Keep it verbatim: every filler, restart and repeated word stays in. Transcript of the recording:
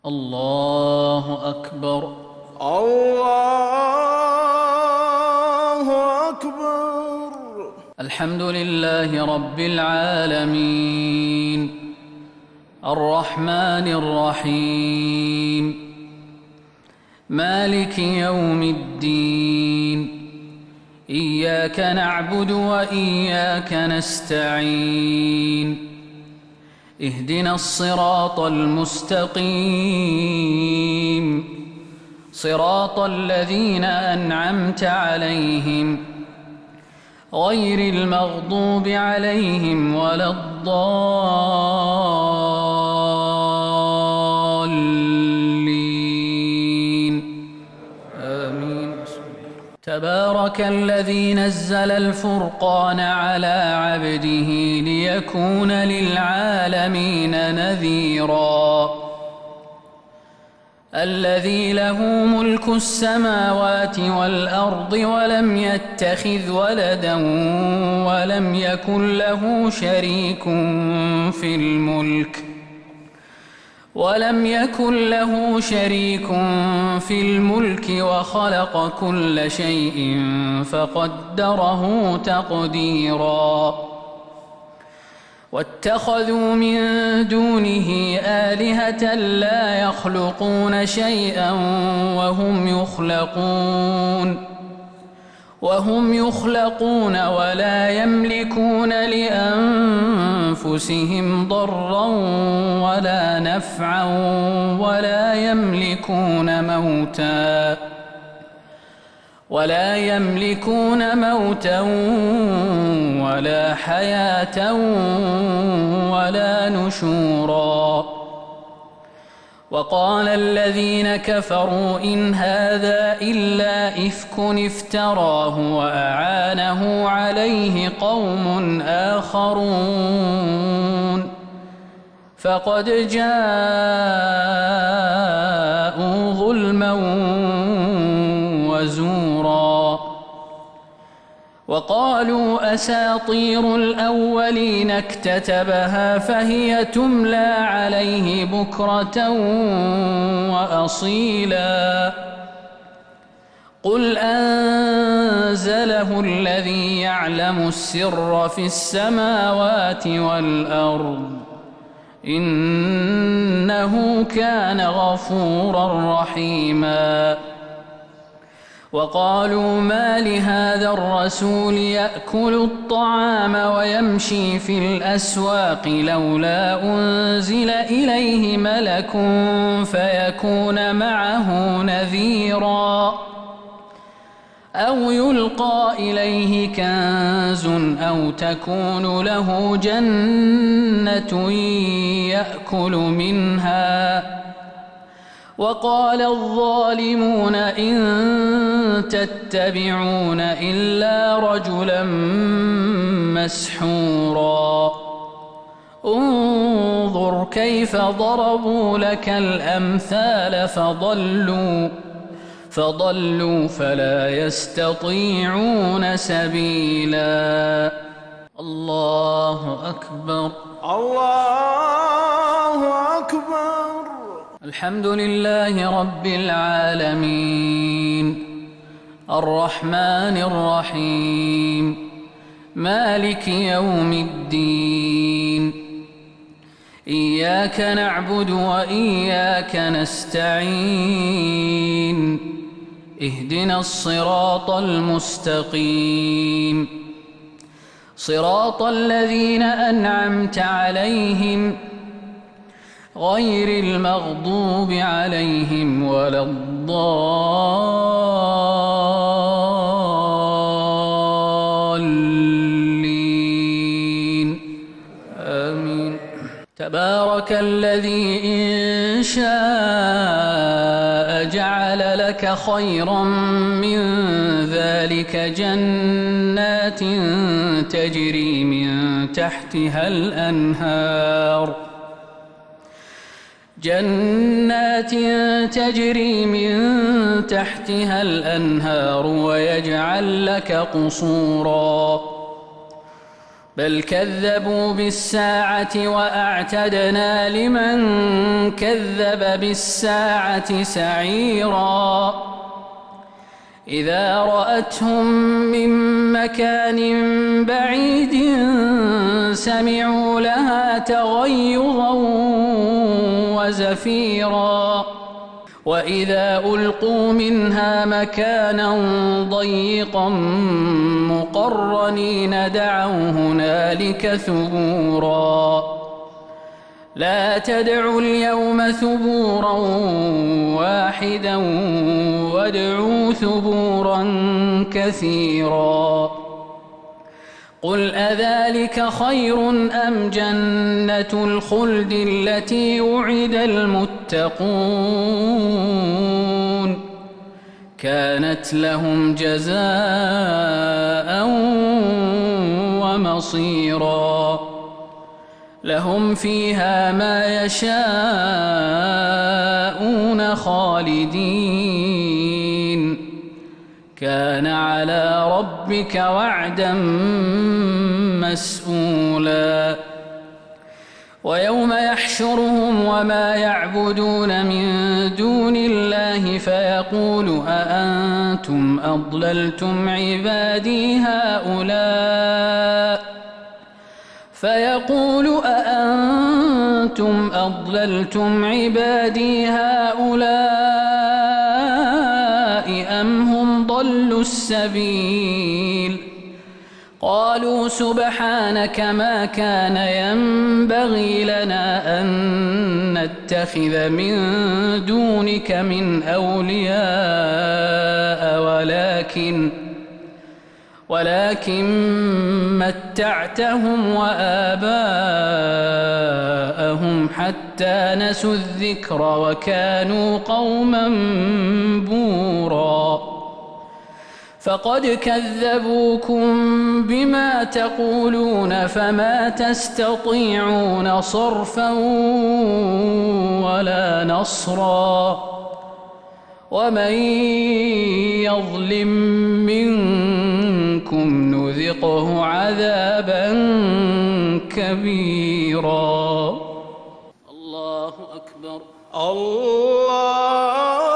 الله أكبر. الله أكبر. الحمد لله رب العالمين الرحمن الرحيم مالك يوم الدين إياك نعبد وإياك نستعين اهدنا الصراط المستقيم صراط الذين أنعمت عليهم غير المغضوب عليهم ولا الضالين آمين. تبارك الذي نزل الفرقان على عبده ليكون للعالمين نذيرا الذي له ملك السماوات والأرض ولم يتخذ ولدا ولم يكن له شريك في الملك ولم يكن له شريك في الملك وخلق كل شيء فقدره تقديرا واتخذوا من دونه آلهة لا يخلقون شيئا وهم يخلقون وهم يخلقون ولا يملكون لأنفسهم ضرا ولا نفعا ولا يملكون موتا ولا يملكون موتا ولا حياة ولا نشورا وقال الذين كفروا إن هذا إلا إفك افتراه وأعانه عليه قوم آخرون فقد جاءوا ظلما وزورا وقالوا أساطير الأولين اكتتبها فهي تملى عليه بكرة وأصيلا قل أنزله الذي يعلم السر في السماوات والأرض إنه كان غفورا رحيما وقالوا ما لهذا الرسول يأكل الطعام ويمشي في الأسواق لولا أنزل إليه ملك فيكون معه نذيرا أو يلقى إليه كنز أو تكون له جنة يأكل منها وقال الظالمون إن تتبعون إلا رجلا مسحورا انظر كيف ضربوا لك الأمثال فضلوا فضلوا فلا يستطيعون سبيلا. الله أكبر. الله أكبر. الحمد لله رب العالمين الرحمن الرحيم مالك يوم الدين إياك نعبد وإياك نستعين اهدنا الصراط المستقيم صراط الذين أنعمت عليهم غير المغضوب عليهم ولا الضالين آمين. تبارك الذي إن شاء جعل لك خيرا من ذلك جنات تجري من تحتها الأنهار جنات تجري من تحتها الأنهار ويجعل لك قصورا بل كذبوا بالساعة وأعتدنا لمن كذب بالساعة سعيرا إذا رأتهم من مكان بعيد سمعوا لها تغيظا وزفيرا وإذا ألقوا منها مكانا ضيقا مقرنين دعوا هنالك ثبورا لا تدعوا اليوم ثبورا واحدا وادعوا ثبورا كثيرا قل أذلك خير أم جنة الخلد التي وعد المتقون كانت لهم جزاء ومصيرا لهم فيها ما يشاءون خالدين كان على ربك وعدا مسئولا ويوم يحشرهم وما يعبدون من دون الله فيقول أأنتم أضللتم عبادي هؤلاء فيقول أأنتم أضللتم عبادي هؤلاء أم هم ضلوا السبيل قالوا سبحانك ما كان ينبغي لنا أن نتخذ من دونك من أولياء ولكن ولكن متعتهم وآباءهم حتى نسوا الذكر وكانوا قوما بورا فقد كذبوكم بما تقولون فما تستطيعون صرفا ولا نصرا ومن يظلم منكم نذقه عذابا كبيرا الله أكبر الله